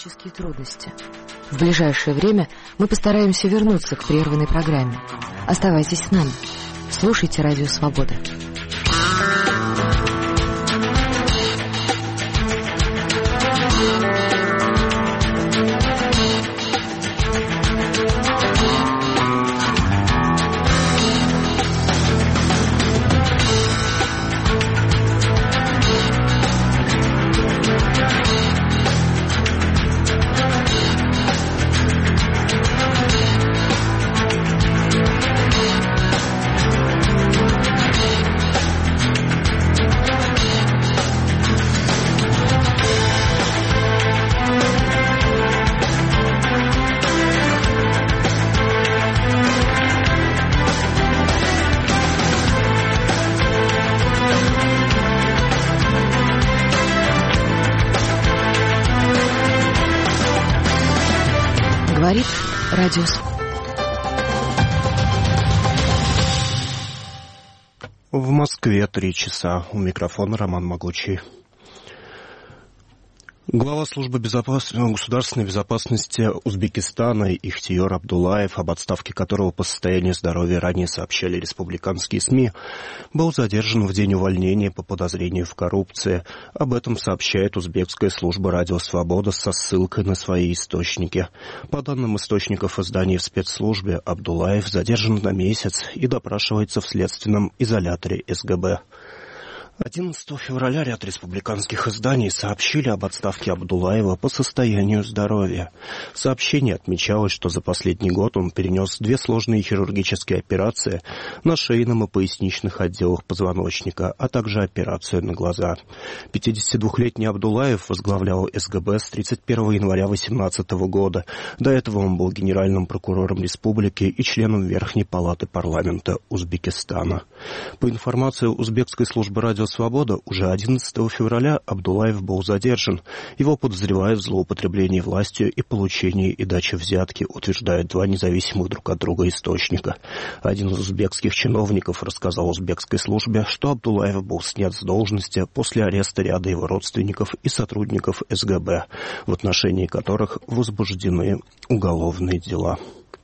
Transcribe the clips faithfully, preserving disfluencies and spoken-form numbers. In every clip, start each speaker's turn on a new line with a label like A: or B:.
A: технические трудности. В ближайшее время мы постараемся вернуться к прерванной программе. Оставайтесь с нами. Слушайте Радио Свобода. Говорит Радио
B: В Москве три часа. У микрофона Роман Могучий. Глава службы безопас... государственной безопасности Узбекистана Ихтиёр Абдуллаев, об отставке которого по состоянию здоровья ранее сообщали республиканские СМИ, был задержан в день увольнения по подозрению в коррупции. Об этом сообщает узбекская служба «Радио Свобода» со ссылкой на свои источники. По данным источников издания в спецслужбе, Абдуллаев задержан на месяц и допрашивается в следственном изоляторе СГБ. одиннадцатого февраля ряд республиканских изданий сообщили об отставке Абдуллаева по состоянию здоровья. В сообщении отмечалось, что за последний год он перенес две сложные хирургические операции на шейном и поясничных отделах позвоночника, а также операцию на глаза. пятидесятидвухлетний Абдуллаев возглавлял СГБ с тридцать первого января две тысячи восемнадцатого года. До этого он был генеральным прокурором республики и членом Верхней палаты парламента Узбекистана. По информации узбекской службы «Радио Свобода», уже одиннадцатого февраля Абдуллаев был задержан. Его подозревают в злоупотреблении властью и получении и даче взятки, утверждают два независимых друг от друга источника. Один из узбекских чиновников рассказал узбекской службе, что Абдуллаев был снят с должности после ареста ряда его родственников и сотрудников СГБ, в отношении которых возбуждены уголовные дела.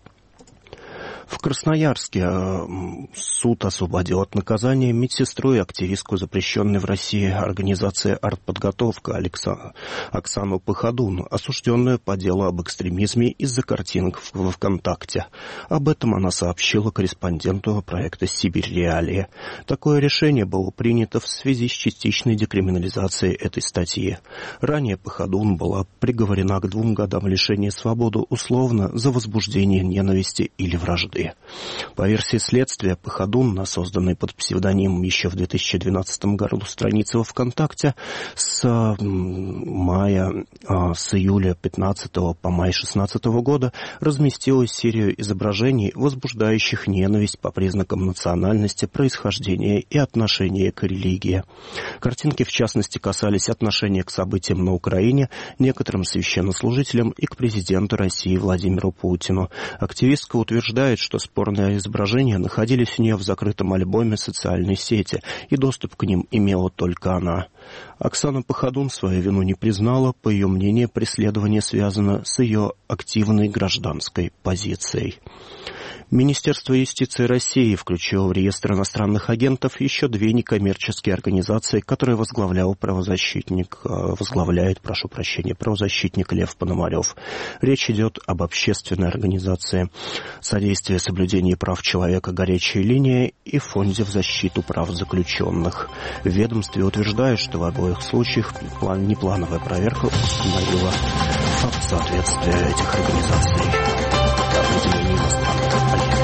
B: В Красноярске суд освободил от наказания медсестру и активистку запрещенной в России организации «Артподготовка» Оксану Пахадун, осужденную по делу об экстремизме из-за картинок в ВКонтакте. Об этом она сообщила корреспонденту проекта «Сибирь Реалии». Такое решение было принято в связи с частичной декриминализацией этой статьи. Ранее Пахадун была приговорена к двум годам лишения свободы условно за возбуждение ненависти или вражды. По версии следствия, Пахадун, созданной под псевдонимом еще в две тысячи двенадцатом году страницы во ВКонтакте, с мая, с июля пятнадцатого по май шестнадцатого года разместила серию изображений, возбуждающих ненависть по признакам национальности, происхождения и отношения к религии. Картинки, в частности, касались отношения к событиям на Украине, некоторым священнослужителям и к президенту России Владимиру Путину. Активистка утверждает, что спорные изображения находились у нее в закрытом альбоме социальной сети, и доступ к ним имела только она. Оксана Пахадун свою вину не признала. По ее мнению, преследование связано с ее активной гражданской позицией. Министерство юстиции России включило в реестр иностранных агентов еще две некоммерческие организации, которые возглавлял правозащитник, возглавляет, прошу прощения, правозащитник Лев Пономарев. Речь идет об общественной организации «Содействие соблюдению прав человека. Горячая линия» и Фонде в защиту прав заключенных. В ведомстве утверждают, что в обоих случаях неплановая проверка установила факт соответствия этих организаций определению иностранных агентов.